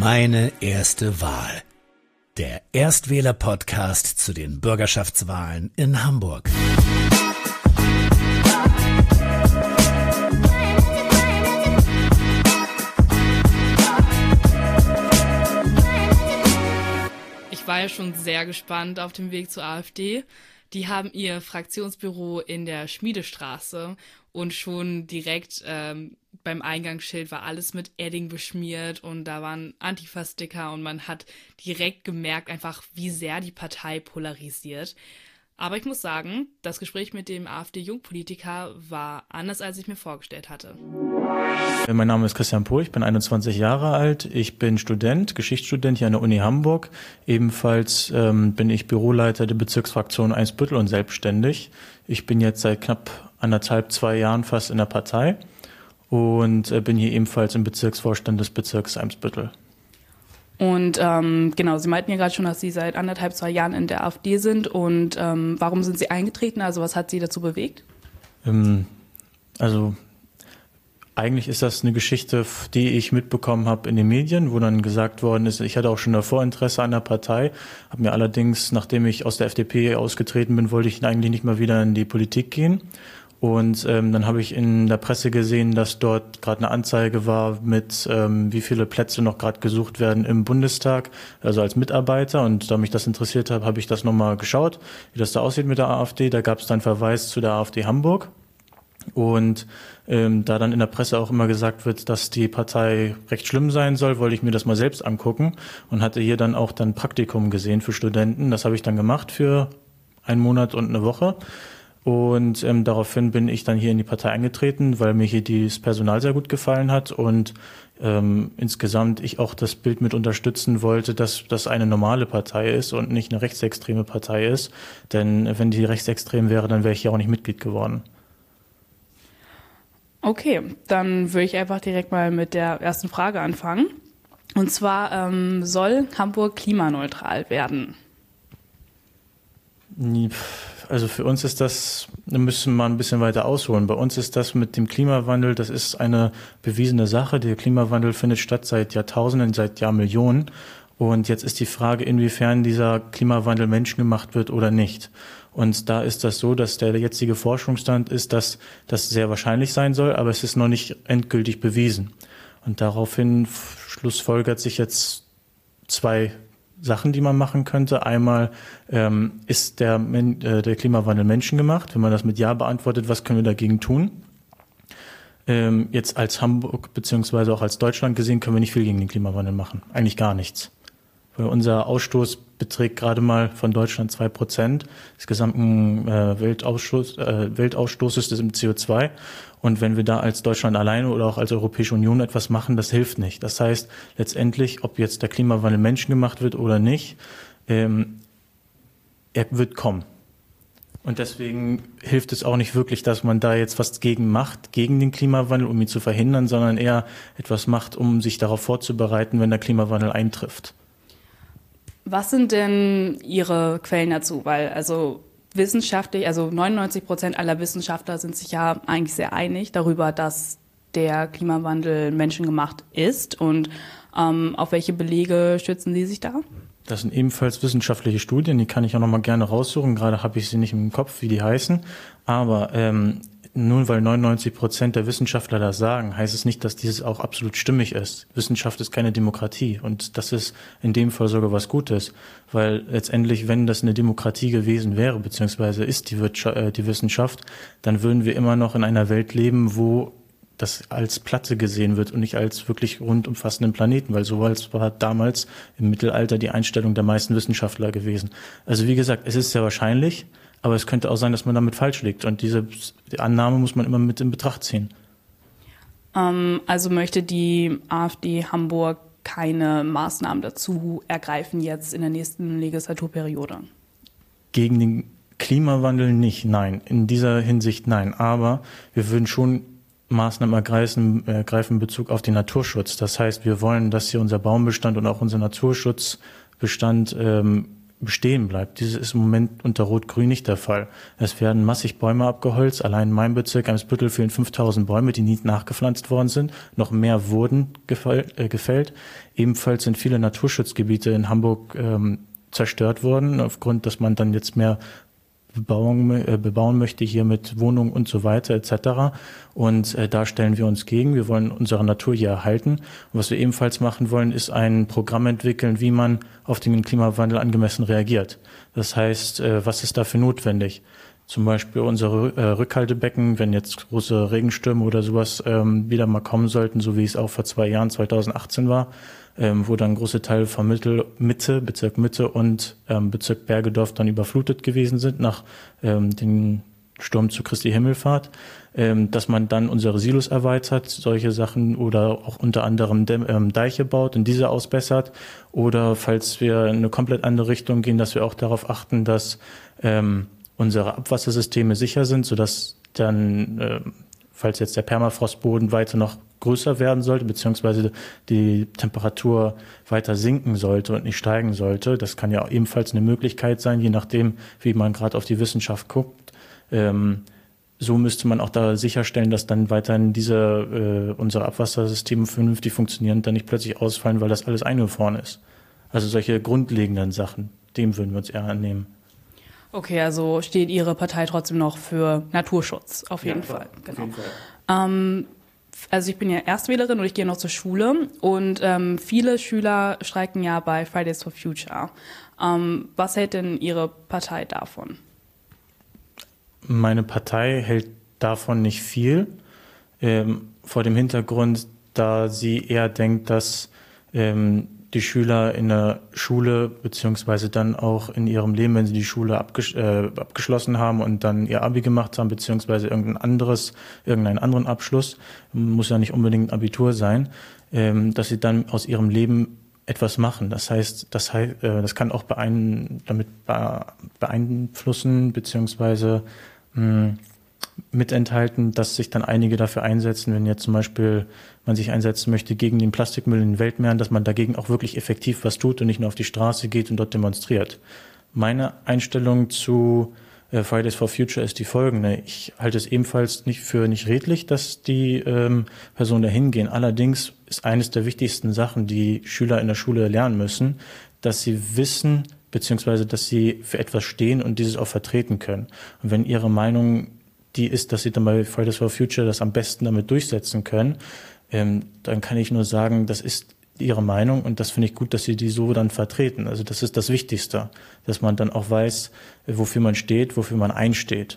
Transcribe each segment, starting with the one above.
Meine erste Wahl. Der Erstwähler-Podcast zu den Bürgerschaftswahlen in Hamburg. Ich war ja schon sehr gespannt auf dem Weg zur AfD. Die haben ihr Fraktionsbüro in der Schmiedestraße und schon direkt beim Eingangsschild war alles mit Edding beschmiert und da waren Antifa-Sticker und man hat direkt gemerkt einfach, wie sehr die Partei polarisiert. Aber ich muss sagen, das Gespräch mit dem AfD-Jungpolitiker war anders, als ich mir vorgestellt hatte. Mein Name ist Christian Pohl, ich bin 21 Jahre alt, ich bin Student, Geschichtsstudent hier an der Uni Hamburg. Ebenfalls bin ich Büroleiter der Bezirksfraktion Eimsbüttel und selbstständig. Ich bin jetzt seit knapp 2 Jahren fast in der Partei und bin hier ebenfalls im Bezirksvorstand des Bezirks Eimsbüttel. Und genau, Sie meinten ja gerade schon, dass Sie seit 2 Jahren in der AfD sind. Und warum sind Sie eingetreten? Also was hat Sie dazu bewegt? Eigentlich ist das eine Geschichte, die ich mitbekommen habe in den Medien, wo dann gesagt worden ist, ich hatte auch schon davor Interesse an der Partei, habe mir allerdings, nachdem ich aus der FDP ausgetreten bin, wollte ich eigentlich nicht mal wieder in die Politik gehen. Und dann habe ich in der Presse gesehen, dass dort gerade eine Anzeige war mit, wie viele Plätze noch gerade gesucht werden im Bundestag, also als Mitarbeiter. Und da mich das interessiert hat, habe ich das nochmal geschaut, wie das da aussieht mit der AfD. Da gab es dann Verweis zu der AfD Hamburg. Und da dann in der Presse auch immer gesagt wird, dass die Partei recht schlimm sein soll, wollte ich mir das mal selbst angucken und hatte hier dann auch dann Praktikum gesehen für Studenten. Das habe ich dann gemacht für 1 Monat und eine Woche. Und daraufhin bin ich dann hier in die Partei eingetreten, weil mir hier das Personal sehr gut gefallen hat und insgesamt ich auch das Bild mit unterstützen wollte, dass das eine normale Partei ist und nicht eine rechtsextreme Partei ist. Denn wenn die rechtsextrem wäre, dann wäre ich hier auch nicht Mitglied geworden. Okay, dann würde ich einfach direkt mal mit der ersten Frage anfangen. Und zwar, soll Hamburg klimaneutral werden? Also für uns ist das, da müssen wir mal ein bisschen weiter ausholen. Bei uns ist das mit dem Klimawandel, das ist eine bewiesene Sache. Der Klimawandel findet statt seit Jahrtausenden, seit Jahrmillionen. Und jetzt ist die Frage, inwiefern dieser Klimawandel menschengemacht wird oder nicht. Und da ist das so, dass der jetzige Forschungsstand ist, dass das sehr wahrscheinlich sein soll, aber es ist noch nicht endgültig bewiesen. Und daraufhin schlussfolgert sich jetzt 2 Sachen, die man machen könnte. Einmal ist der Klimawandel menschengemacht. Wenn man das mit Ja beantwortet, was können wir dagegen tun? Jetzt als Hamburg beziehungsweise auch als Deutschland gesehen, können wir nicht viel gegen den Klimawandel machen. Eigentlich gar nichts. Weil unser Ausstoß beträgt gerade mal von Deutschland 2% des gesamten Weltausstoßes des CO2. Und wenn wir da als Deutschland alleine oder auch als Europäische Union etwas machen, das hilft nicht. Das heißt, letztendlich, ob jetzt der Klimawandel menschengemacht wird oder nicht, er wird kommen. Und deswegen hilft es auch nicht wirklich, dass man da jetzt was gegen macht, gegen den Klimawandel, um ihn zu verhindern, sondern eher etwas macht, um sich darauf vorzubereiten, wenn der Klimawandel eintrifft. Was sind denn Ihre Quellen dazu? Weil wissenschaftlich, 99% aller Wissenschaftler sind sich ja eigentlich sehr einig darüber, dass der Klimawandel menschengemacht ist. Und auf welche Belege stützen Sie sich da? Das sind ebenfalls wissenschaftliche Studien, die kann ich auch noch mal gerne raussuchen. Gerade habe ich sie nicht im Kopf, wie die heißen. Aber nur weil 99% der Wissenschaftler das sagen, heißt es nicht, dass dieses auch absolut stimmig ist. Wissenschaft ist keine Demokratie und das ist in dem Fall sogar was Gutes, weil letztendlich, wenn das eine Demokratie gewesen wäre, beziehungsweise ist die Wissenschaft, dann würden wir immer noch in einer Welt leben, wo das als Platte gesehen wird und nicht als wirklich rundumfassenden Planeten, weil so war damals im Mittelalter die Einstellung der meisten Wissenschaftler gewesen. Also wie gesagt, es ist sehr wahrscheinlich, aber es könnte auch sein, dass man damit falsch liegt. Und die Annahme muss man immer mit in Betracht ziehen. Also möchte die AfD Hamburg keine Maßnahmen dazu ergreifen jetzt in der nächsten Legislaturperiode? Gegen den Klimawandel nicht, nein. In dieser Hinsicht nein. Aber wir würden schon Maßnahmen ergreifen in Bezug auf den Naturschutz. Das heißt, wir wollen, dass hier unser Baumbestand und auch unser Naturschutzbestand bestehen bleibt. Dieses ist im Moment unter Rot-Grün nicht der Fall. Es werden massig Bäume abgeholzt. Allein in meinem Bezirk Eimsbüttel fehlen 5000 Bäume, die nie nachgepflanzt worden sind. Noch mehr wurden gefällt. Ebenfalls sind viele Naturschutzgebiete in Hamburg zerstört worden, aufgrund, dass man dann jetzt mehr bebauen möchte, hier mit Wohnungen und so weiter etc. Und da stellen wir uns gegen. Wir wollen unsere Natur hier erhalten. Und was wir ebenfalls machen wollen, ist ein Programm entwickeln, wie man auf den Klimawandel angemessen reagiert. Das heißt, was ist dafür notwendig? Zum Beispiel unsere Rückhaltebecken, wenn jetzt große Regenstürme oder sowas wieder mal kommen sollten, so wie es auch vor 2 Jahren, 2018 war, wo dann große Teile von Bezirk Mitte und Bezirk Bergedorf dann überflutet gewesen sind nach dem Sturm zu Christi Himmelfahrt, dass man dann unsere Silos erweitert, solche Sachen, oder auch unter anderem Deiche baut und diese ausbessert, oder falls wir in eine komplett andere Richtung gehen, dass wir auch darauf achten, dass unsere Abwassersysteme sicher sind, sodass dann, falls jetzt der Permafrostboden weiter noch größer werden sollte, beziehungsweise die Temperatur weiter sinken sollte und nicht steigen sollte. Das kann ja ebenfalls eine Möglichkeit sein, je nachdem, wie man gerade auf die Wissenschaft guckt. So müsste man auch da sicherstellen, dass dann weiterhin unsere Abwassersysteme vernünftig funktionieren und dann nicht plötzlich ausfallen, weil das alles eingefroren ist. Also solche grundlegenden Sachen, dem würden wir uns eher annehmen. Okay, also steht Ihre Partei trotzdem noch für Naturschutz, auf jeden Fall. Genau. Auf jeden Fall. Also ich bin ja Erstwählerin und ich gehe noch zur Schule und viele Schüler streiken ja bei Fridays for Future. Was hält denn Ihre Partei davon? Meine Partei hält davon nicht viel, vor dem Hintergrund, da sie eher denkt, dass die Schüler in der Schule beziehungsweise dann auch in ihrem Leben, wenn sie die Schule abgeschlossen haben und dann ihr Abi gemacht haben, beziehungsweise irgendeinen anderen Abschluss, muss ja nicht unbedingt ein Abitur sein, dass sie dann aus ihrem Leben etwas machen. Das heißt, das kann auch damit beeinflussen beziehungsweise mitenthalten, dass sich dann einige dafür einsetzen, wenn jetzt zum Beispiel man sich einsetzen möchte gegen den Plastikmüll in den Weltmeeren, dass man dagegen auch wirklich effektiv was tut und nicht nur auf die Straße geht und dort demonstriert. Meine Einstellung zu Fridays for Future ist die folgende. Ich halte es ebenfalls nicht redlich, dass die Personen dahin gehen. Allerdings ist eines der wichtigsten Sachen, die Schüler in der Schule lernen müssen, dass sie wissen, beziehungsweise dass sie für etwas stehen und dieses auch vertreten können. Und wenn ihre Meinung die ist, dass sie dann bei Fridays for Future das am besten damit durchsetzen können, dann kann ich nur sagen, das ist ihre Meinung und das finde ich gut, dass sie die so dann vertreten. Also das ist das Wichtigste, dass man dann auch weiß, wofür man steht, wofür man einsteht.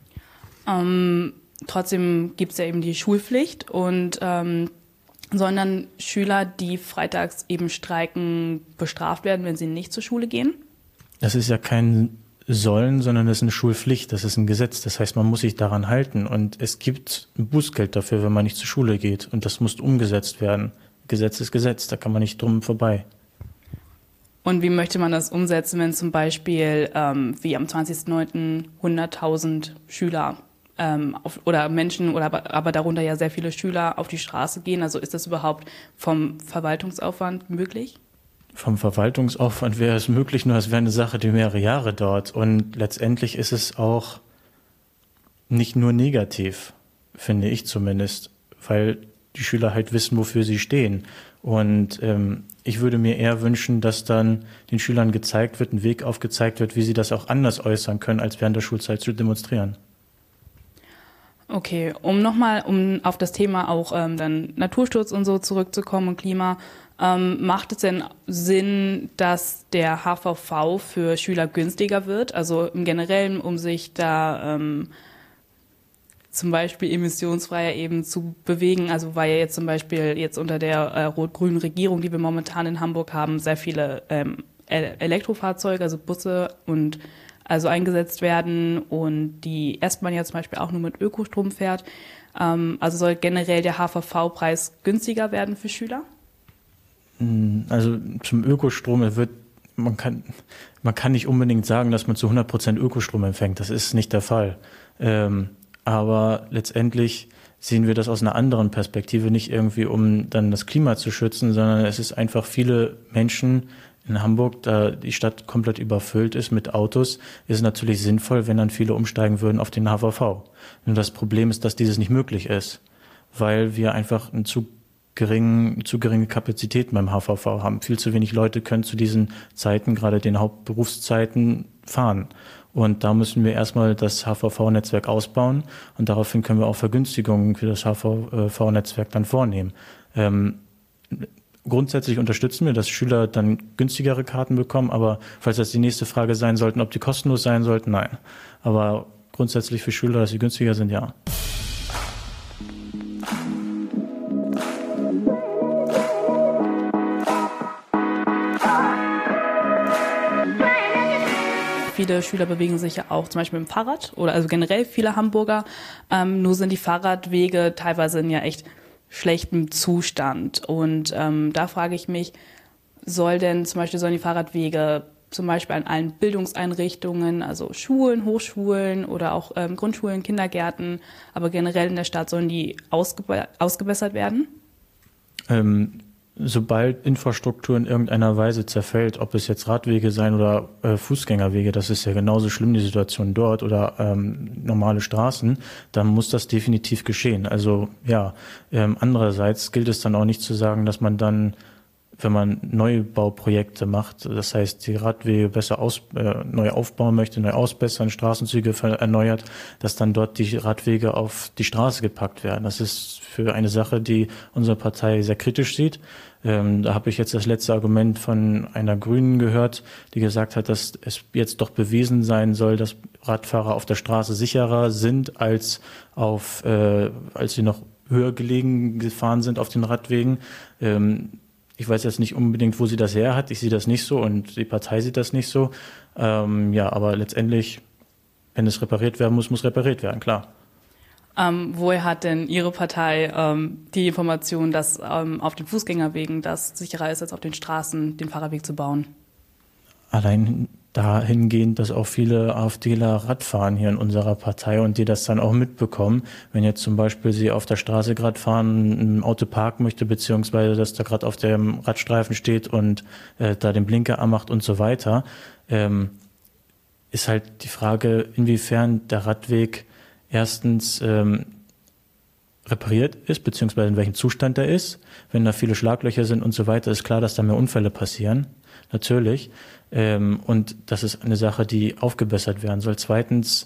Trotzdem gibt es ja eben die Schulpflicht und sollen dann Schüler, die freitags eben streiken, bestraft werden, wenn sie nicht zur Schule gehen? Das ist ja kein Sollen, sondern das ist eine Schulpflicht, das ist ein Gesetz. Das heißt, man muss sich daran halten und es gibt ein Bußgeld dafür, wenn man nicht zur Schule geht und das muss umgesetzt werden. Gesetz ist Gesetz, da kann man nicht drum vorbei. Und wie möchte man das umsetzen, wenn zum Beispiel wie am 20.09. 100.000 Schüler oder Menschen, aber darunter ja sehr viele Schüler auf die Straße gehen? Also ist das überhaupt vom Verwaltungsaufwand möglich? Vom Verwaltungsaufwand wäre es möglich, nur es wäre eine Sache, die mehrere Jahre dauert. Und letztendlich ist es auch nicht nur negativ, finde ich zumindest, weil die Schüler halt wissen, wofür sie stehen. Und ich würde mir eher wünschen, dass dann den Schülern gezeigt wird, ein Weg aufgezeigt wird, wie sie das auch anders äußern können, als während der Schulzeit zu demonstrieren. Okay, um auf das Thema auch dann Naturschutz und so zurückzukommen und Klima, macht es denn Sinn, dass der HVV für Schüler günstiger wird? Also im Generellen, um sich da zum Beispiel emissionsfreier eben zu bewegen. Also weil ja jetzt zum Beispiel jetzt unter der rot-grünen Regierung, die wir momentan in Hamburg haben, sehr viele Elektrofahrzeuge, also Busse und also eingesetzt werden und die S-Bahn ja zum Beispiel auch nur mit Ökostrom fährt. Also soll generell der HVV-Preis günstiger werden für Schüler? Also zum Ökostrom, man kann nicht unbedingt sagen, dass man zu 100% Ökostrom empfängt. Das ist nicht der Fall. Aber letztendlich sehen wir das aus einer anderen Perspektive, nicht irgendwie, um dann das Klima zu schützen, sondern es ist einfach viele Menschen In Hamburg, da die Stadt komplett überfüllt ist mit Autos, ist es natürlich sinnvoll, wenn dann viele umsteigen würden auf den HVV. Nur das Problem ist, dass dieses nicht möglich ist, weil wir einfach eine zu geringe Kapazitäten beim HVV haben. Viel zu wenig Leute können zu diesen Zeiten, gerade den Hauptberufszeiten, fahren. Und da müssen wir erstmal das HVV-Netzwerk ausbauen und daraufhin können wir auch Vergünstigungen für das HVV-Netzwerk dann vornehmen. Grundsätzlich unterstützen wir, dass Schüler dann günstigere Karten bekommen, aber falls das die nächste Frage sein sollten, ob die kostenlos sein sollten, nein. Aber grundsätzlich für Schüler, dass sie günstiger sind, ja. Viele Schüler bewegen sich ja auch zum Beispiel mit dem Fahrrad oder also generell viele Hamburger. Nur sind die Fahrradwege teilweise in ja echt schlechtem Zustand. Und da frage ich mich, sollen die Fahrradwege zum Beispiel an allen Bildungseinrichtungen, also Schulen, Hochschulen oder auch Grundschulen, Kindergärten, aber generell in der Stadt, sollen die ausgebessert werden? Sobald Infrastruktur in irgendeiner Weise zerfällt, ob es jetzt Radwege sein oder Fußgängerwege, das ist ja genauso schlimm, die Situation dort, oder normale Straßen, dann muss das definitiv geschehen. Also ja, andererseits gilt es dann auch nicht zu sagen, dass man dann, wenn man Neubauprojekte macht, das heißt die Radwege besser neu aufbauen möchte, neu ausbessern, Straßenzüge erneuert, dass dann dort die Radwege auf die Straße gepackt werden. Das ist für eine Sache, die unsere Partei sehr kritisch sieht. Da habe ich jetzt das letzte Argument von einer Grünen gehört, die gesagt hat, dass es jetzt doch bewiesen sein soll, dass Radfahrer auf der Straße sicherer sind, als sie noch höher gelegen gefahren sind auf den Radwegen. Ich weiß jetzt nicht unbedingt, wo sie das her hat. Ich sehe das nicht so und die Partei sieht das nicht so. Aber letztendlich, wenn es repariert werden muss, muss repariert werden, klar. Woher hat denn Ihre Partei die Information, dass auf den Fußgängerwegen das sicherer ist, als auf den Straßen den Fahrradweg zu bauen? Allein dahingehend, dass auch viele AfDler Rad fahren hier in unserer Partei und die das dann auch mitbekommen, wenn jetzt zum Beispiel sie auf der Straße gerade fahren, ein Auto parken möchte, beziehungsweise dass da gerade auf dem Radstreifen steht und da den Blinker anmacht und so weiter, ist halt die Frage, inwiefern der Radweg erstens repariert ist, beziehungsweise in welchem Zustand er ist. Wenn da viele Schlaglöcher sind und so weiter, ist klar, dass da mehr Unfälle passieren. Natürlich. Und das ist eine Sache, die aufgebessert werden soll. Zweitens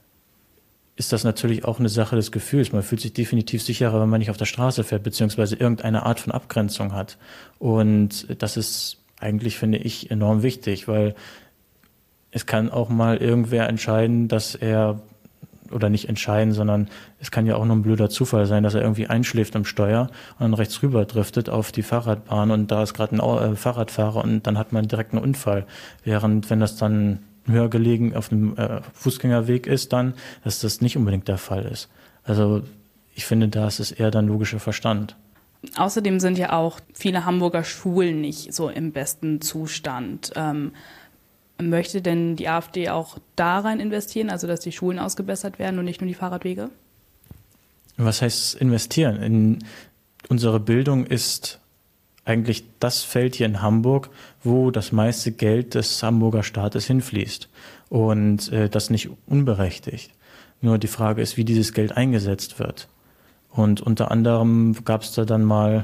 ist das natürlich auch eine Sache des Gefühls. Man fühlt sich definitiv sicherer, wenn man nicht auf der Straße fährt, beziehungsweise irgendeine Art von Abgrenzung hat. Und das ist eigentlich, finde ich, enorm wichtig, weil es kann auch mal irgendwer entscheiden, dass er, oder nicht entscheiden, sondern es kann ja auch nur ein blöder Zufall sein, dass er irgendwie einschläft am Steuer und dann rechts rüber driftet auf die Fahrradbahn und da ist gerade ein Fahrradfahrer und dann hat man direkt einen Unfall. Während wenn das dann höher gelegen auf einem Fußgängerweg ist, dann, dass das nicht unbedingt der Fall ist. Also ich finde, da ist es eher dann logischer Verstand. Außerdem sind ja auch viele Hamburger Schulen nicht so im besten Zustand. Möchte denn die AfD auch da rein investieren, also dass die Schulen ausgebessert werden und nicht nur die Fahrradwege? Was heißt investieren? Unsere Bildung ist eigentlich das Feld hier in Hamburg, wo das meiste Geld des Hamburger Staates hinfließt. Und das nicht unberechtigt. Nur die Frage ist, wie dieses Geld eingesetzt wird. Und unter anderem gab es da dann mal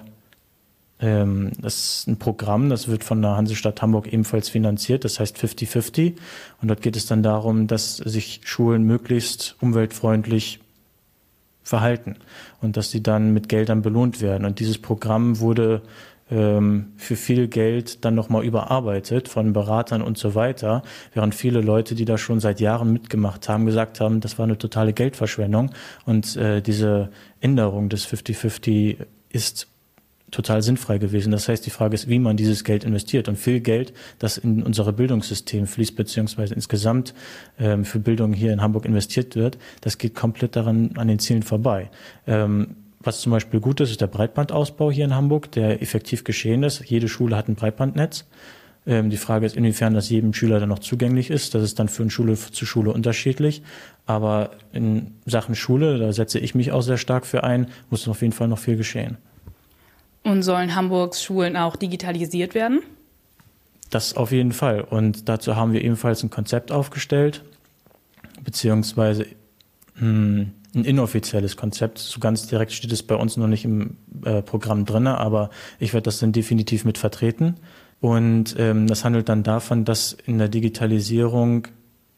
das ist ein Programm, das wird von der Hansestadt Hamburg ebenfalls finanziert, das heißt 50-50. Und dort geht es dann darum, dass sich Schulen möglichst umweltfreundlich verhalten und dass sie dann mit Geldern belohnt werden. Und dieses Programm wurde für viel Geld dann nochmal überarbeitet von Beratern und so weiter, während viele Leute, die da schon seit Jahren mitgemacht haben, gesagt haben, das war eine totale Geldverschwendung. Und diese Änderung des 50-50 ist total sinnfrei gewesen. Das heißt, die Frage ist, wie man dieses Geld investiert. Und viel Geld, das in unser Bildungssystem fließt, beziehungsweise insgesamt für Bildung hier in Hamburg investiert wird, das geht komplett daran an den Zielen vorbei. Was zum Beispiel gut ist, ist der Breitbandausbau hier in Hamburg, der effektiv geschehen ist. Jede Schule hat ein Breitbandnetz. Die Frage ist, inwiefern das jedem Schüler dann noch zugänglich ist. Das ist dann von Schule zu Schule unterschiedlich. Aber in Sachen Schule, da setze ich mich auch sehr stark für ein, muss auf jeden Fall noch viel geschehen. Und sollen Hamburgs Schulen auch digitalisiert werden? Das auf jeden Fall. Und dazu haben wir ebenfalls ein Konzept aufgestellt, beziehungsweise ein inoffizielles Konzept. So ganz direkt steht es bei uns noch nicht im Programm drin, aber ich werde das dann definitiv mit vertreten. Und das handelt dann davon, dass in der Digitalisierung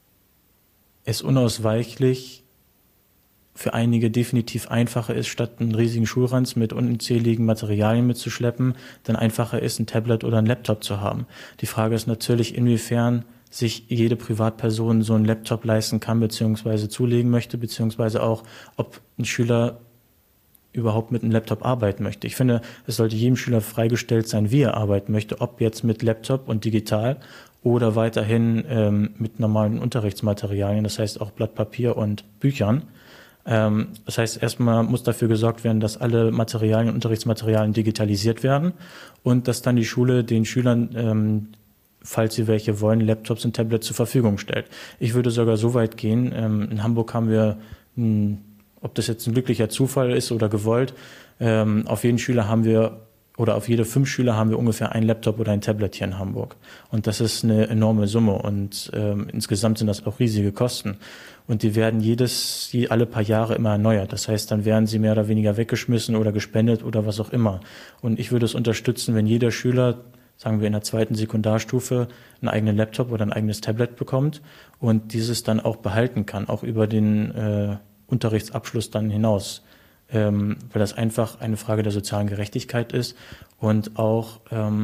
es unausweichlich für einige definitiv einfacher ist, statt einen riesigen Schulranz mit unzähligen Materialien mitzuschleppen, dann einfacher ist, ein Tablet oder ein Laptop zu haben. Die Frage ist natürlich, inwiefern sich jede Privatperson so einen Laptop leisten kann, beziehungsweise zulegen möchte, beziehungsweise auch, ob ein Schüler überhaupt mit einem Laptop arbeiten möchte. Ich finde, es sollte jedem Schüler freigestellt sein, wie er arbeiten möchte, ob jetzt mit Laptop und digital oder weiterhin mit normalen Unterrichtsmaterialien, das heißt auch Blatt Papier und Büchern. Das heißt, erstmal muss dafür gesorgt werden, dass alle Materialien, Unterrichtsmaterialien digitalisiert werden und dass dann die Schule den Schülern, falls sie welche wollen, Laptops und Tablets zur Verfügung stellt. Ich würde sogar so weit gehen, in Hamburg haben wir, ob das jetzt ein glücklicher Zufall ist oder gewollt, auf jeden Schüler haben wir oder auf jede 5 Schüler haben wir ungefähr ein Laptop oder ein Tablet hier in Hamburg. Und das ist eine enorme Summe und insgesamt sind das auch riesige Kosten. Und die werden alle paar Jahre immer erneuert. Das heißt, dann werden sie mehr oder weniger weggeschmissen oder gespendet oder was auch immer. Und ich würde es unterstützen, wenn jeder Schüler, sagen wir in der 2. Sekundarstufe, einen eigenen Laptop oder ein eigenes Tablet bekommt und dieses dann auch behalten kann, auch über den Unterrichtsabschluss dann hinaus. Weil das einfach eine Frage der sozialen Gerechtigkeit ist und auch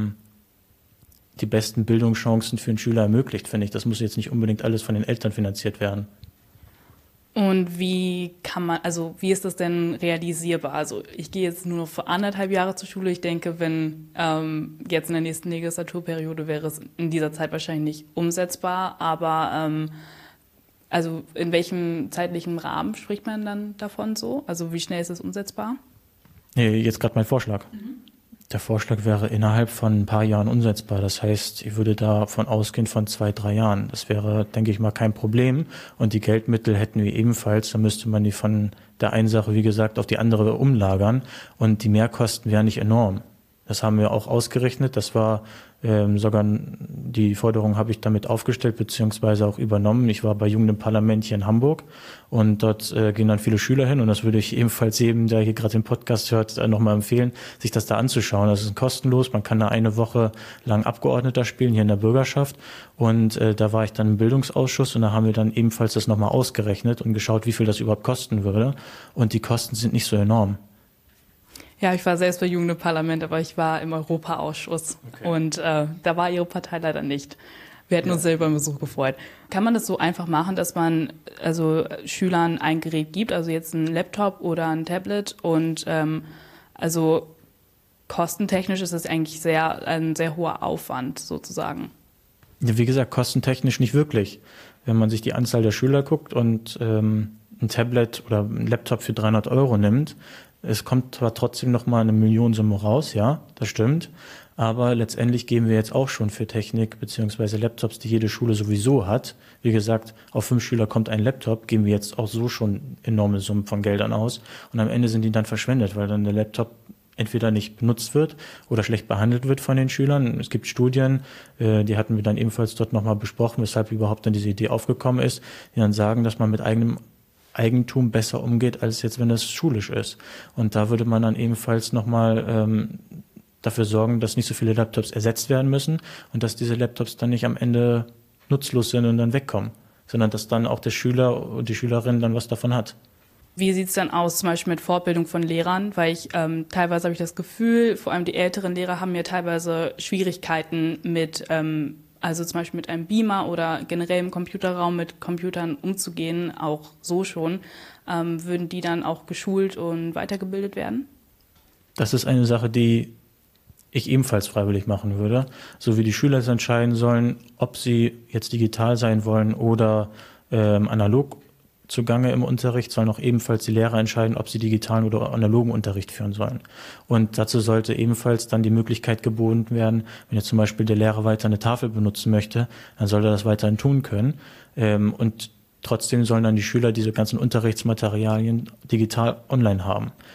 die besten Bildungschancen für einen Schüler ermöglicht, finde ich. Das muss jetzt nicht unbedingt alles von den Eltern finanziert werden. Und wie ist das denn realisierbar? Also ich gehe jetzt nur noch für 1,5 Jahre zur Schule. Ich denke, wenn jetzt in der nächsten Legislaturperiode wäre es in dieser Zeit wahrscheinlich nicht umsetzbar, aber also in welchem zeitlichen Rahmen spricht man dann davon so? Also wie schnell ist es umsetzbar? Nee, jetzt gerade mein Vorschlag. Der Vorschlag wäre innerhalb von ein paar Jahren umsetzbar. Das heißt, ich würde davon ausgehen von 2-3 Jahren. Das wäre, denke ich mal, kein Problem. Und die Geldmittel hätten wir ebenfalls. Da müsste man die von der einen Sache, wie gesagt, auf die andere umlagern. Und die Mehrkosten wären nicht enorm. Das haben wir auch ausgerechnet. Das war sogar die Forderung habe ich damit aufgestellt beziehungsweise auch übernommen. Ich war bei Jugend im Parlament hier in Hamburg und dort gehen dann viele Schüler hin und das würde ich ebenfalls jedem, der hier gerade den Podcast hört, nochmal empfehlen, sich das da anzuschauen. Das ist kostenlos. Man kann da eine Woche lang Abgeordneter spielen hier in der Bürgerschaft und da war ich dann im Bildungsausschuss und da haben wir dann ebenfalls das nochmal ausgerechnet und geschaut, wie viel das überhaupt kosten würde und die Kosten sind nicht so enorm. Ja, ich war selbst bei Jugend im Parlament, aber ich war im Europaausschuss und da war Ihre Partei leider nicht. Wir hätten uns selber im Besuch gefreut. Kann man das so einfach machen, dass man also Schülern ein Gerät gibt, also jetzt ein Laptop oder ein Tablet und also kostentechnisch ist das eigentlich ein sehr hoher Aufwand sozusagen? Ja, wie gesagt, kostentechnisch nicht wirklich. Wenn man sich die Anzahl der Schüler guckt und ein Tablet oder ein Laptop für 300 € nimmt, es kommt zwar trotzdem nochmal eine Millionensumme raus, ja, das stimmt, aber letztendlich geben wir jetzt auch schon für Technik bzw. Laptops, die jede Schule sowieso hat. Wie gesagt, auf 5 Schüler kommt ein Laptop, geben wir jetzt auch so schon enorme Summen von Geldern aus und am Ende sind die dann verschwendet, weil dann der Laptop entweder nicht benutzt wird oder schlecht behandelt wird von den Schülern. Es gibt Studien, die hatten wir dann ebenfalls dort nochmal besprochen, weshalb überhaupt dann diese Idee aufgekommen ist, die dann sagen, dass man mit eigenem Eigentum besser umgeht, als jetzt, wenn das schulisch ist. Und da würde man dann ebenfalls nochmal dafür sorgen, dass nicht so viele Laptops ersetzt werden müssen und dass diese Laptops dann nicht am Ende nutzlos sind und dann wegkommen, sondern dass dann auch der Schüler und die Schülerin dann was davon hat. Wie sieht es dann aus, zum Beispiel mit Fortbildung von Lehrern? Weil teilweise habe ich das Gefühl, vor allem die älteren Lehrer haben ja teilweise Schwierigkeiten mit also zum Beispiel mit einem Beamer oder generell im Computerraum mit Computern umzugehen, auch so schon, würden die dann auch geschult und weitergebildet werden? Das ist eine Sache, die ich ebenfalls freiwillig machen würde. So wie die Schüler es entscheiden sollen, ob sie jetzt digital sein wollen oder analog zugange im Unterricht, sollen auch ebenfalls die Lehrer entscheiden, ob sie digitalen oder analogen Unterricht führen sollen. Und dazu sollte ebenfalls dann die Möglichkeit geboten werden, wenn jetzt zum Beispiel der Lehrer weiter eine Tafel benutzen möchte, dann soll er das weiterhin tun können. Und trotzdem sollen dann die Schüler diese ganzen Unterrichtsmaterialien digital online haben.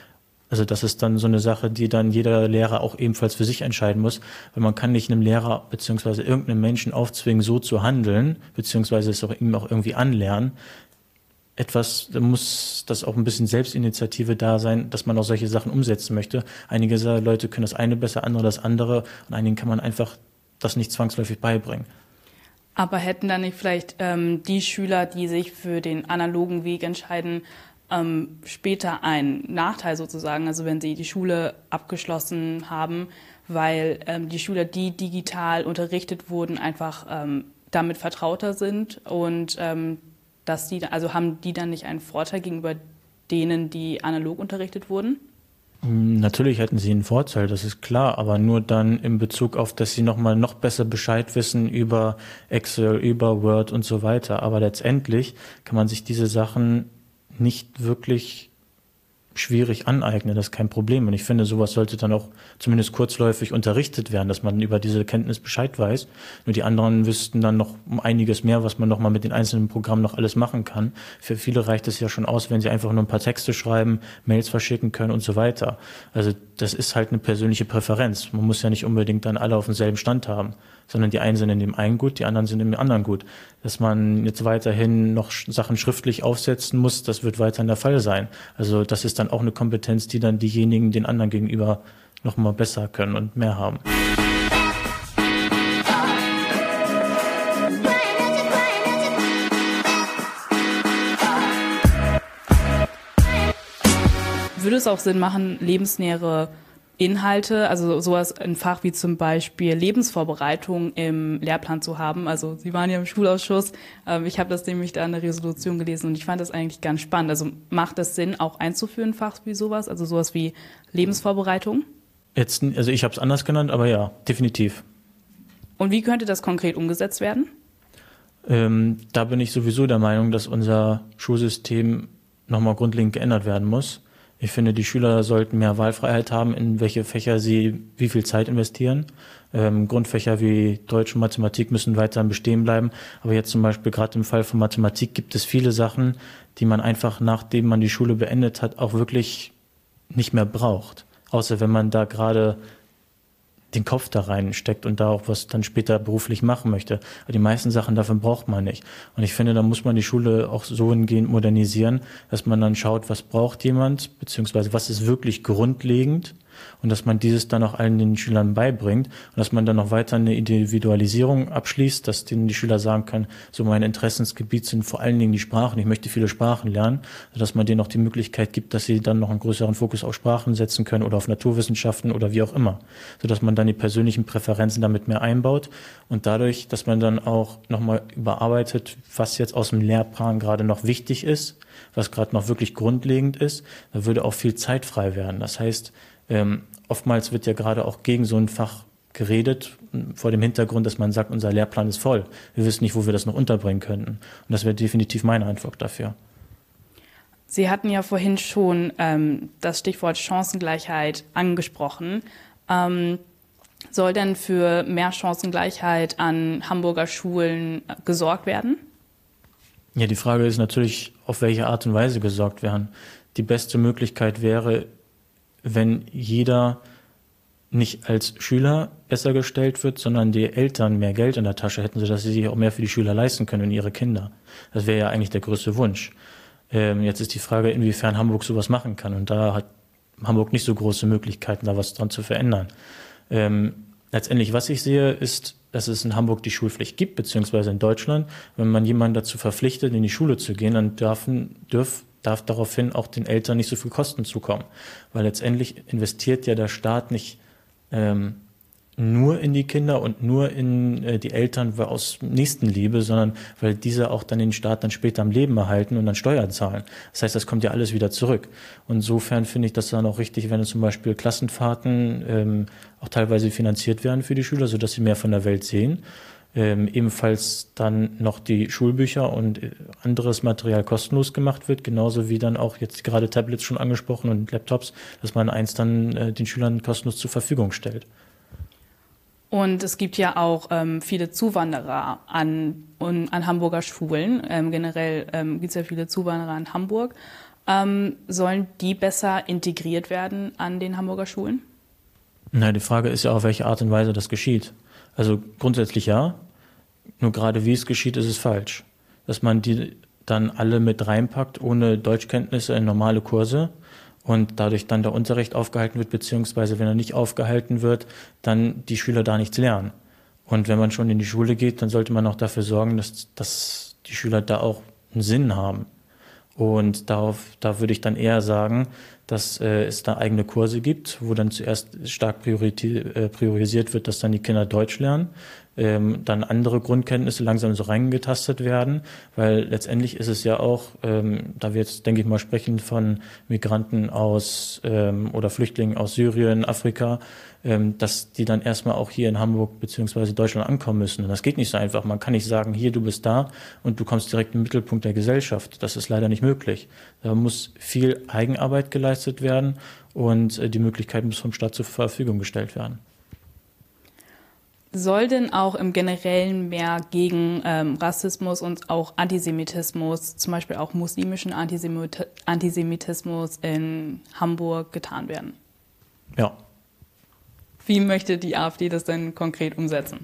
Also das ist dann so eine Sache, die dann jeder Lehrer auch ebenfalls für sich entscheiden muss, weil man kann nicht einem Lehrer beziehungsweise irgendeinem Menschen aufzwingen, so zu handeln, beziehungsweise es auch ihm auch irgendwie anlernen. Da muss das auch ein bisschen Selbstinitiative da sein, dass man auch solche Sachen umsetzen möchte. Einige Leute können das eine besser, andere das andere und einigen kann man einfach das nicht zwangsläufig beibringen. Aber hätten dann nicht vielleicht die Schüler, die sich für den analogen Weg entscheiden, später einen Nachteil sozusagen, also wenn sie die Schule abgeschlossen haben, weil die Schüler, die digital unterrichtet wurden, einfach damit vertrauter sind und haben die dann nicht einen Vorteil gegenüber denen, die analog unterrichtet wurden? Natürlich hätten sie einen Vorteil, das ist klar, aber nur dann in Bezug auf, dass sie noch besser Bescheid wissen über Excel, über Word und so weiter. Aber letztendlich kann man sich diese Sachen nicht wirklich schwierig aneignen, das ist kein Problem. Und ich finde, sowas sollte dann auch zumindest kurzläufig unterrichtet werden, dass man über diese Kenntnis Bescheid weiß. Nur die anderen wüssten dann noch um einiges mehr, was man noch mal mit den einzelnen Programmen noch alles machen kann. Für viele reicht es ja schon aus, wenn sie einfach nur ein paar Texte schreiben, Mails verschicken können und so weiter. Also das ist halt eine persönliche Präferenz. Man muss ja nicht unbedingt dann alle auf demselben Stand haben, sondern die einen sind in dem einen gut, die anderen sind in dem anderen gut. Dass man jetzt weiterhin noch Sachen schriftlich aufsetzen muss, das wird weiterhin der Fall sein. Also das ist dann auch eine Kompetenz, die dann diejenigen den anderen gegenüber noch mal besser können und mehr haben. Würde es auch Sinn machen, lebensnähere Inhalte, also sowas, ein Fach wie zum Beispiel Lebensvorbereitung im Lehrplan zu haben? Also Sie waren ja im Schulausschuss, ich habe das nämlich da in der Resolution gelesen und ich fand das eigentlich ganz spannend. Also macht es Sinn, auch einzuführen, ein Fach wie sowas, also sowas wie Lebensvorbereitung? Also ich habe es anders genannt, aber ja, definitiv. Und wie könnte das konkret umgesetzt werden? Da bin ich sowieso der Meinung, dass unser Schulsystem nochmal grundlegend geändert werden muss. Ich finde, die Schüler sollten mehr Wahlfreiheit haben, in welche Fächer sie wie viel Zeit investieren. Grundfächer wie Deutsch und Mathematik müssen weiterhin bestehen bleiben. Aber jetzt zum Beispiel gerade im Fall von Mathematik gibt es viele Sachen, die man einfach, nachdem man die Schule beendet hat, auch wirklich nicht mehr braucht. Außer wenn man da gerade den Kopf da reinsteckt und da auch was dann später beruflich machen möchte. Aber die meisten Sachen davon braucht man nicht. Und ich finde, da muss man die Schule auch so hingehend modernisieren, dass man dann schaut, was braucht jemand, beziehungsweise was ist wirklich grundlegend und dass man dieses dann auch allen den Schülern beibringt und dass man dann noch weiter eine Individualisierung abschließt, dass denen die Schüler sagen können, so mein Interessensgebiet sind vor allen Dingen die Sprachen, ich möchte viele Sprachen lernen, dass man denen auch die Möglichkeit gibt, dass sie dann noch einen größeren Fokus auf Sprachen setzen können oder auf Naturwissenschaften oder wie auch immer, sodass man dann die persönlichen Präferenzen damit mehr einbaut und dadurch, dass man dann auch nochmal überarbeitet, was jetzt aus dem Lehrplan gerade noch wichtig ist, was gerade noch wirklich grundlegend ist, da würde auch viel Zeit frei werden. Das heißt, oftmals wird ja gerade auch gegen so ein Fach geredet, vor dem Hintergrund, dass man sagt, unser Lehrplan ist voll. Wir wissen nicht, wo wir das noch unterbringen könnten. Und das wäre definitiv meine Antwort dafür. Sie hatten ja vorhin schon das Stichwort Chancengleichheit angesprochen. Soll denn für mehr Chancengleichheit an Hamburger Schulen gesorgt werden? Ja, die Frage ist natürlich, auf welche Art und Weise gesorgt werden. Die beste Möglichkeit wäre, wenn jeder nicht als Schüler besser gestellt wird, sondern die Eltern mehr Geld in der Tasche hätten, sodass sie sich auch mehr für die Schüler leisten können und ihre Kinder. Das wäre ja eigentlich der größte Wunsch. Jetzt ist die Frage, inwiefern Hamburg sowas machen kann. Und da hat Hamburg nicht so große Möglichkeiten, da was dran zu verändern. Letztendlich, was ich sehe, ist, dass es in Hamburg die Schulpflicht gibt, beziehungsweise in Deutschland. Wenn man jemanden dazu verpflichtet, in die Schule zu gehen, dann darf daraufhin auch den Eltern nicht so viel Kosten zukommen. Weil letztendlich investiert ja der Staat nicht nur in die Kinder und nur in die Eltern aus Nächstenliebe, sondern weil diese auch dann den Staat dann später am Leben erhalten und dann Steuern zahlen. Das heißt, das kommt ja alles wieder zurück. Und insofern finde ich das dann auch richtig, wenn zum Beispiel Klassenfahrten auch teilweise finanziert werden für die Schüler, sodass sie mehr von der Welt sehen. Ebenfalls dann noch die Schulbücher und anderes Material kostenlos gemacht wird, genauso wie dann auch jetzt gerade Tablets schon angesprochen und Laptops, dass man eins dann den Schülern kostenlos zur Verfügung stellt. Und es gibt ja auch viele Zuwanderer an Hamburger Schulen. Generell gibt es ja viele Zuwanderer in Hamburg. Sollen die besser integriert werden an den Hamburger Schulen? Na, die Frage ist ja, auf welche Art und Weise das geschieht. Also grundsätzlich ja, nur gerade wie es geschieht, ist es falsch. Dass man die dann alle mit reinpackt, ohne Deutschkenntnisse in normale Kurse und dadurch dann der Unterricht aufgehalten wird, beziehungsweise wenn er nicht aufgehalten wird, dann die Schüler da nichts lernen. Und wenn man schon in die Schule geht, dann sollte man auch dafür sorgen, dass die Schüler da auch einen Sinn haben. Und da würde ich dann eher sagen, dass es da eigene Kurse gibt, wo dann zuerst stark priorisiert wird, dass dann die Kinder Deutsch lernen, dann andere Grundkenntnisse langsam so reingetastet werden, weil letztendlich ist es ja auch, da wir jetzt, denke ich mal, sprechen von Migranten aus oder Flüchtlingen aus Syrien, Afrika, dass die dann erstmal auch hier in Hamburg beziehungsweise Deutschland ankommen müssen. Und das geht nicht so einfach. Man kann nicht sagen, hier, du bist da und du kommst direkt im Mittelpunkt der Gesellschaft. Das ist leider nicht möglich. Da muss viel Eigenarbeit geleistet werden und die Möglichkeit muss vom Staat zur Verfügung gestellt werden. Soll denn auch im Generellen mehr gegen Rassismus und auch Antisemitismus, zum Beispiel auch muslimischen Antisemitismus in Hamburg getan werden? Ja. Wie möchte die AfD das denn konkret umsetzen?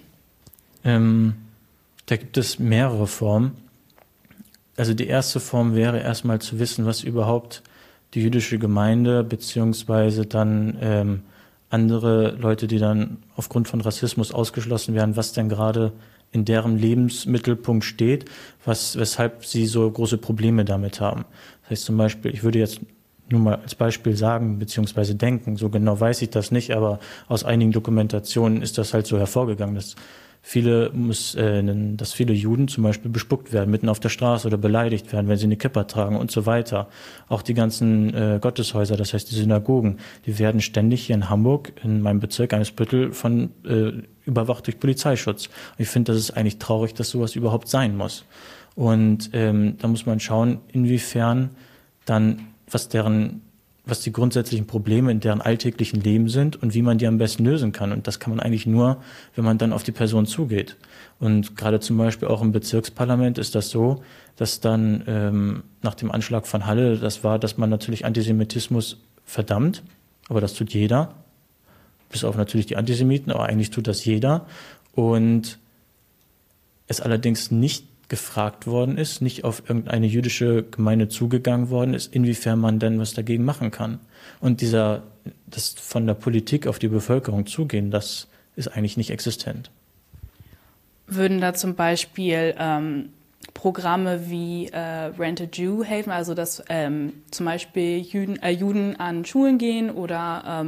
Da gibt es mehrere Formen. Also die erste Form wäre erstmal zu wissen, was überhaupt die jüdische Gemeinde beziehungsweise dann andere Leute, die dann aufgrund von Rassismus ausgeschlossen werden, was denn gerade in deren Lebensmittelpunkt steht, weshalb sie so große Probleme damit haben. Das heißt zum Beispiel, ich würde jetzt nur mal als Beispiel sagen, beziehungsweise denken, so genau weiß ich das nicht, aber aus einigen Dokumentationen ist das halt so hervorgegangen, dass viele Juden zum Beispiel bespuckt werden, mitten auf der Straße oder beleidigt werden, wenn sie eine Kippa tragen und so weiter. Auch die ganzen Gotteshäuser, das heißt die Synagogen, die werden ständig hier in Hamburg, in meinem Bezirk Eimsbüttel, überwacht durch Polizeischutz. Und ich finde, das ist eigentlich traurig, dass sowas überhaupt sein muss. Und da muss man schauen, inwiefern dann was die grundsätzlichen Probleme in deren alltäglichen Leben sind und wie man die am besten lösen kann. Und das kann man eigentlich nur, wenn man dann auf die Person zugeht. Und gerade zum Beispiel auch im Bezirksparlament ist das so, dass dann nach dem Anschlag von Halle das war, dass man natürlich Antisemitismus verdammt, aber das tut jeder, bis auf natürlich die Antisemiten, aber eigentlich tut das jeder. Und es allerdings nicht gefragt worden ist, nicht auf irgendeine jüdische Gemeinde zugegangen worden ist, inwiefern man denn was dagegen machen kann. Und das von der Politik auf die Bevölkerung zugehen, das ist eigentlich nicht existent. Würden da zum Beispiel Programme wie Rent a Jew helfen, also dass zum Beispiel Juden an Schulen gehen oder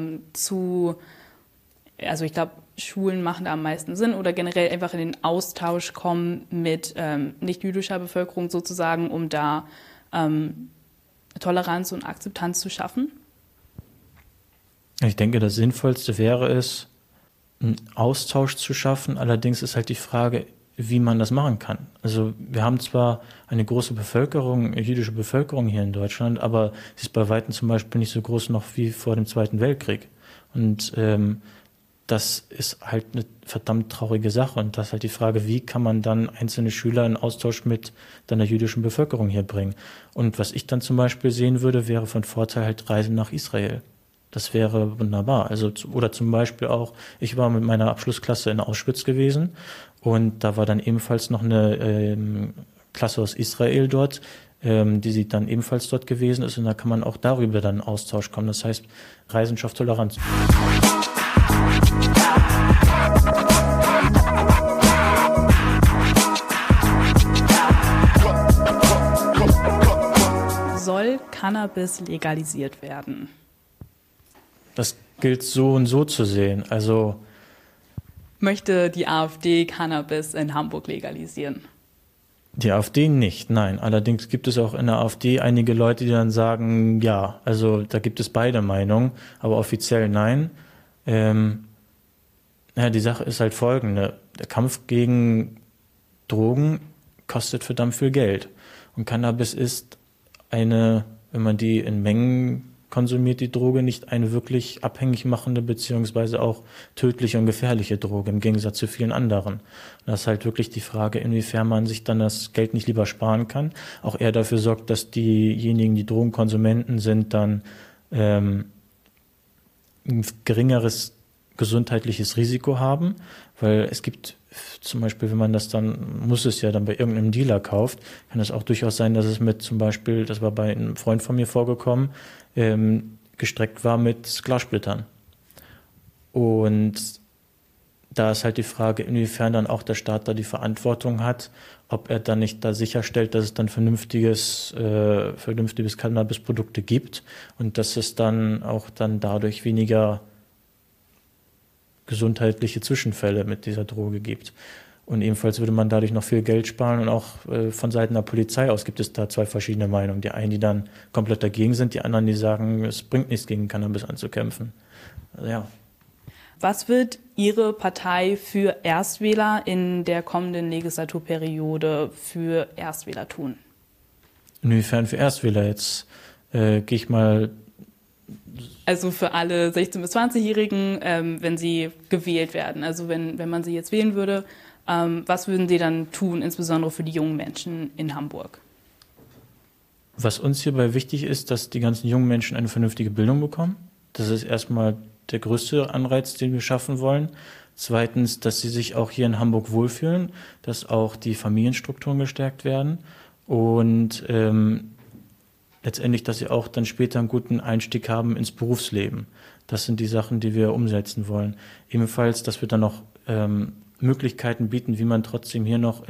also ich glaube, Schulen machen da am meisten Sinn oder generell einfach in den Austausch kommen mit nicht-jüdischer Bevölkerung sozusagen, um da Toleranz und Akzeptanz zu schaffen? Ich denke, das Sinnvollste wäre es, einen Austausch zu schaffen. Allerdings ist halt die Frage, wie man das machen kann. Also wir haben zwar eine große Bevölkerung, jüdische Bevölkerung hier in Deutschland, aber sie ist bei Weitem zum Beispiel nicht so groß noch wie vor dem Zweiten Weltkrieg. Und das ist halt eine verdammt traurige Sache. Und das ist halt die Frage, wie kann man dann einzelne Schüler in Austausch mit der jüdischen Bevölkerung hier bringen. Und was ich dann zum Beispiel sehen würde, wäre von Vorteil halt Reisen nach Israel. Das wäre wunderbar. Also, oder zum Beispiel auch, ich war mit meiner Abschlussklasse in Auschwitz gewesen und da war dann ebenfalls noch eine Klasse aus Israel dort, die dann ebenfalls dort gewesen ist und da kann man auch darüber dann in Austausch kommen. Das heißt, Reisen schafft Toleranz. Soll Cannabis legalisiert werden? Das gilt so und so zu sehen. Also möchte die AfD Cannabis in Hamburg legalisieren? Die AfD nicht, nein. Allerdings gibt es auch in der AfD einige Leute, die dann sagen, ja, also da gibt es beide Meinungen, aber offiziell nein. Die Sache ist halt folgende. Der Kampf gegen Drogen kostet verdammt viel Geld. Und Cannabis ist wenn man die in Mengen konsumiert die Droge nicht eine wirklich abhängig machende beziehungsweise auch tödliche und gefährliche Droge im Gegensatz zu vielen anderen. Das ist halt wirklich die Frage, inwiefern man sich dann das Geld nicht lieber sparen kann. Auch eher dafür sorgt, dass diejenigen, die Drogenkonsumenten sind, dann ein geringeres gesundheitliches Risiko haben, weil es gibt zum Beispiel, wenn man das dann, muss es ja dann bei irgendeinem Dealer kauft, kann es auch durchaus sein, dass es mit zum Beispiel, das war bei einem Freund von mir vorgekommen, gestreckt war mit Glassplittern. Und da ist halt die Frage, inwiefern dann auch der Staat da die Verantwortung hat, ob er dann nicht da sicherstellt, dass es dann vernünftige Cannabisprodukte gibt und dass es dann auch dann dadurch weniger gesundheitliche Zwischenfälle mit dieser Droge gibt. Und ebenfalls würde man dadurch noch viel Geld sparen und auch von Seiten der Polizei aus gibt es da zwei verschiedene Meinungen. Die einen, die dann komplett dagegen sind, die anderen, die sagen, es bringt nichts gegen Cannabis anzukämpfen. Also, ja. Was wird Ihre Partei für Erstwähler in der kommenden Legislaturperiode für Erstwähler tun? Inwiefern für Erstwähler jetzt? Gehe ich mal... Also für alle 16- bis 20-Jährigen, wenn sie gewählt werden. Also wenn man sie jetzt wählen würde, was würden Sie dann tun, insbesondere für die jungen Menschen in Hamburg? Was uns hierbei wichtig ist, dass die ganzen jungen Menschen eine vernünftige Bildung bekommen. Das ist erstmal der größte Anreiz, den wir schaffen wollen. Zweitens, dass sie sich auch hier in Hamburg wohlfühlen, dass auch die Familienstrukturen gestärkt werden und letztendlich, dass sie auch dann später einen guten Einstieg haben ins Berufsleben. Das sind die Sachen, die wir umsetzen wollen. Ebenfalls, dass wir dann noch Möglichkeiten bieten, wie man trotzdem hier noch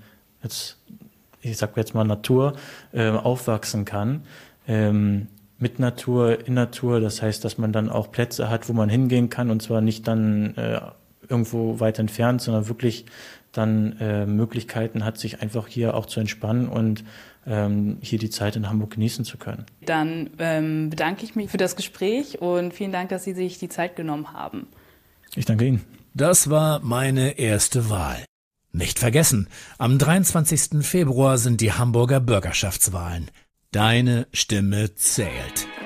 ich sag jetzt mal Natur, aufwachsen kann. Mit Natur, in Natur, das heißt, dass man dann auch Plätze hat, wo man hingehen kann und zwar nicht dann irgendwo weit entfernt, sondern wirklich dann Möglichkeiten hat, sich einfach hier auch zu entspannen und hier die Zeit in Hamburg genießen zu können. Dann bedanke ich mich für das Gespräch und vielen Dank, dass Sie sich die Zeit genommen haben. Ich danke Ihnen. Das war meine erste Wahl. Nicht vergessen, am 23. Februar sind die Hamburger Bürgerschaftswahlen. Deine Stimme zählt.